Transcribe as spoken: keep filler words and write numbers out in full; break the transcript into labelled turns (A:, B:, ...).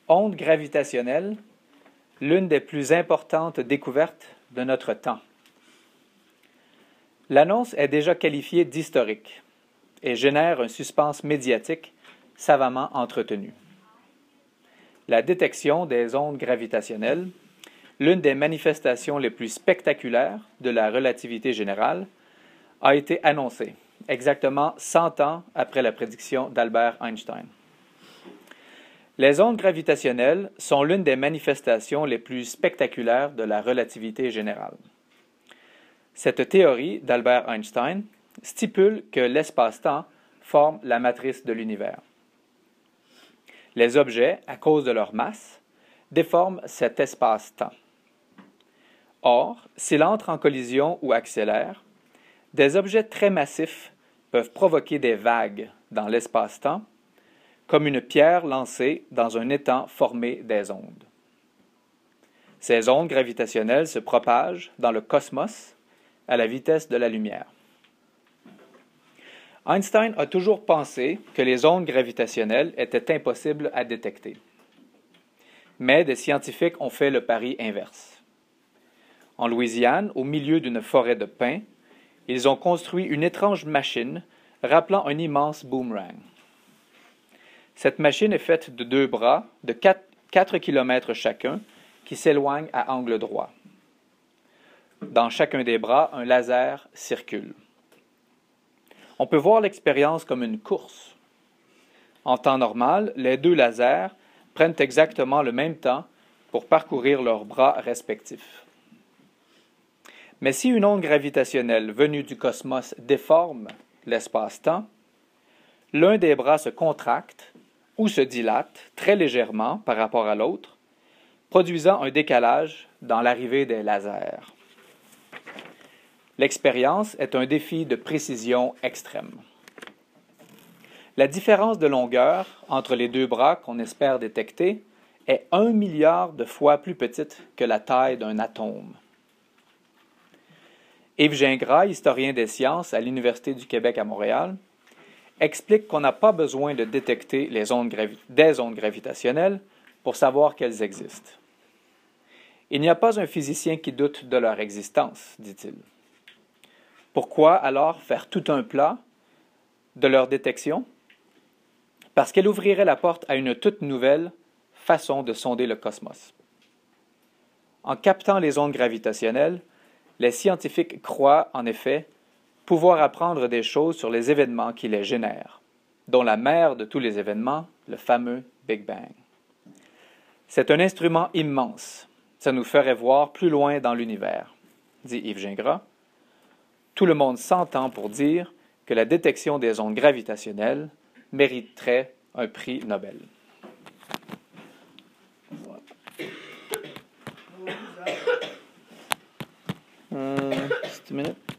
A: Onde gravitationnelle, l'une des plus importantes découvertes de notre temps. L'annonce est déjà qualifiée d'historique et génère un suspense médiatique savamment entretenu. La détection des ondes gravitationnelles, l'une des manifestations les plus spectaculaires de la relativité générale, a été annoncée exactement cent ans après la prédiction d'Albert Einstein. Les ondes gravitationnelles sont l'une des manifestations les plus spectaculaires de la relativité générale. Cette théorie d'Albert Einstein stipule que l'espace-temps forme la matrice de l'univers. Les objets, à cause de leur masse, déforment cet espace-temps. Or, s'ils entrent en collision ou accélèrent, des objets très massifs peuvent provoquer des vagues dans l'espace-temps, comme une pierre lancée dans un étang formé des ondes. Ces ondes gravitationnelles se propagent dans le cosmos à la vitesse de la lumière. Einstein a toujours pensé que les ondes gravitationnelles étaient impossibles à détecter. Mais des scientifiques ont fait le pari inverse. En Louisiane, au milieu d'une forêt de pins, ils ont construit une étrange machine rappelant un immense boomerang. Cette machine est faite de deux bras de quatre kilomètres chacun qui s'éloignent à angle droit. Dans chacun des bras, un laser circule. On peut voir l'expérience comme une course. En temps normal, les deux lasers prennent exactement le même temps pour parcourir leurs bras respectifs. Mais si une onde gravitationnelle venue du cosmos déforme l'espace-temps, l'un des bras se contracte ou se dilate très légèrement par rapport à l'autre, produisant un décalage dans l'arrivée des lasers. L'expérience est un défi de précision extrême. La différence de longueur entre les deux bras qu'on espère détecter est un milliard de fois plus petite que la taille d'un atome. Yves Gingras, historien des sciences à l'Université du Québec à Montréal, explique qu'on n'a pas besoin de détecter les ondes gravi- des ondes gravitationnelles pour savoir qu'elles existent. Il n'y a pas un physicien qui doute de leur existence, dit-il. Pourquoi alors faire tout un plat de leur détection? Parce qu'elle ouvrirait la porte à une toute nouvelle façon de sonder le cosmos. En captant les ondes gravitationnelles, les scientifiques croient, en effet, pouvoir apprendre des choses sur les événements qui les génèrent, dont la mère de tous les événements, le fameux Big Bang. C'est un instrument immense. Ça nous ferait voir plus loin dans l'univers, dit Yves Gingras. Tout le monde s'entend pour dire que la détection des ondes gravitationnelles mériterait un prix Nobel. Euh, just a minute.